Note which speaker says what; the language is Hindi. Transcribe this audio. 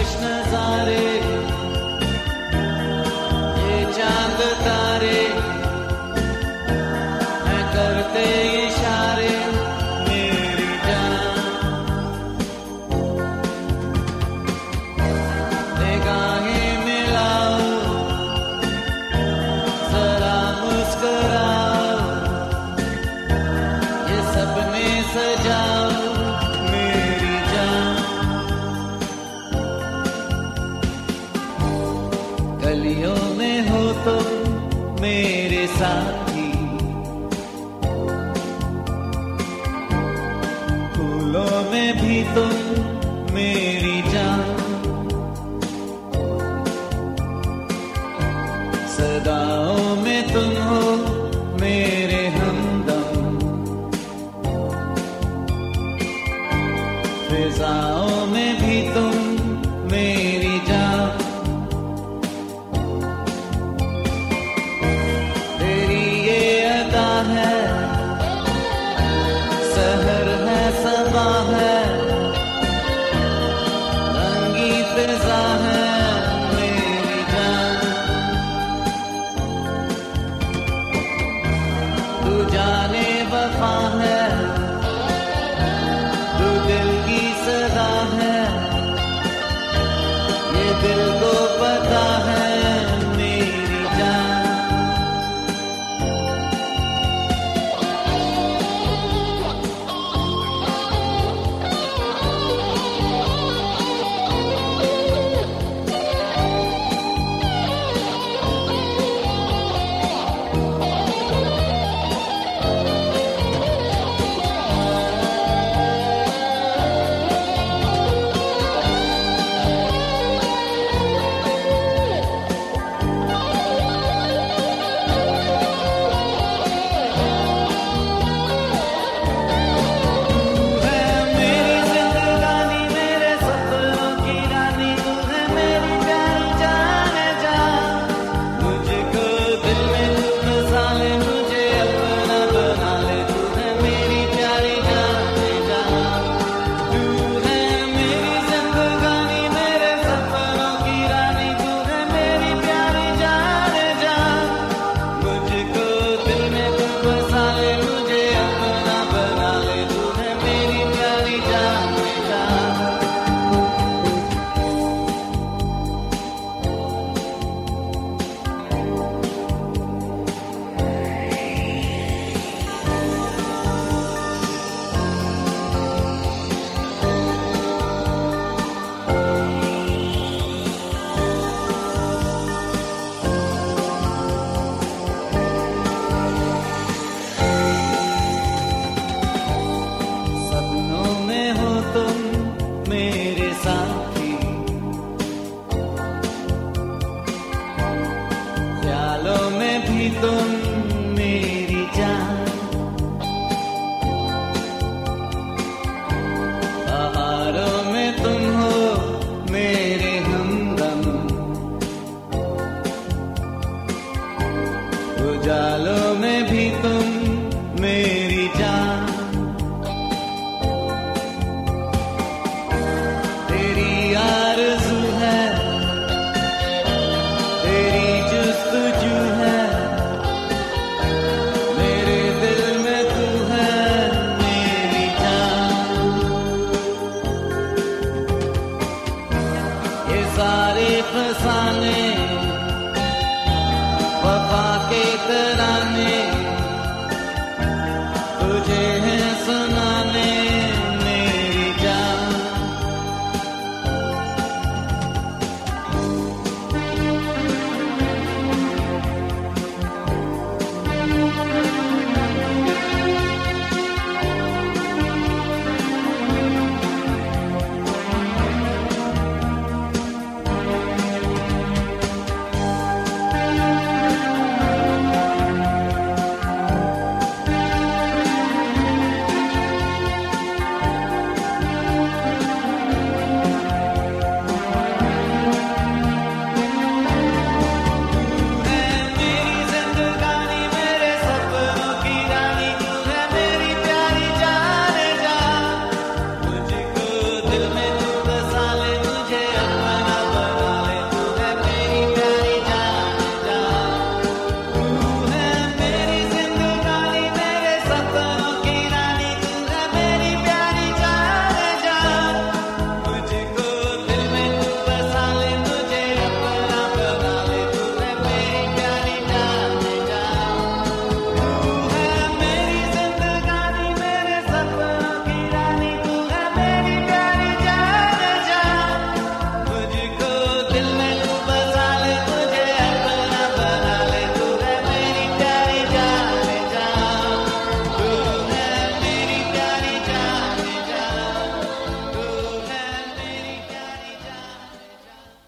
Speaker 1: दिलकश नजारे, ये चांद तारे हैं करते इशारे, मेरी जान निगाहें मिलाओ, जरा मुस्कुराओ, ये सपने सजाओ, मेरी जान। गलियों में हो तो मेरे साथी, फूलों में भी तुम मेरी जान, सदाओं में तुम हो मेरे हमदम, फिजाओं में भी तुम मेरी जान। तेरी ये अदा है, सहर है सबा है, रंगी फिजा है, मेरी जान। तू जाने वफा है, तू दिल की सदा है, ये दिल को पता है, मेरी जान। मेरे साथी, ख्यालों में भी तुम मेरी जान, बहारों में तुम हो मेरे हमदम, उजालों में भी तुम मेरी जान। सारे फसाने